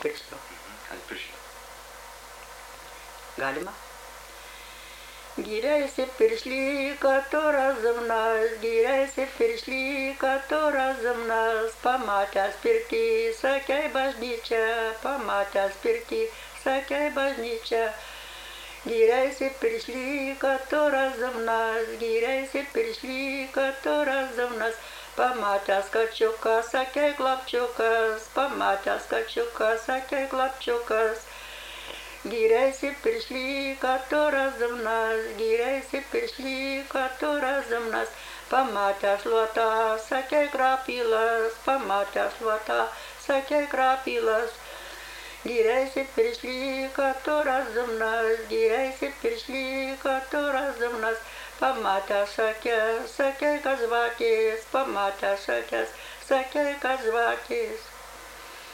piršlių. Ant piršlių. Galima? Гиряйся, перешли, которая нас, гиряйся, перешли, которая нас, поматя спирти, сакай бажнича, поматя спирти, сакай бажнича. Гиряйся, перешли, которая нас, гиряйся, перешли, которая нас, поматя скачука, сакай глапчука, поматя скачука, сакай глапчука. Гиряйся, пришли, которая в нас, гиряйся, пришли, которая в нас, поматя шлота, сакай крапилас, поматя шлота, сакай крапилас. Гиряйся, пришли, которая в нас, гиряйся, пришли, которая в нас, поматя сакя, сакай казватис, поматя сакяс, сакай казватис.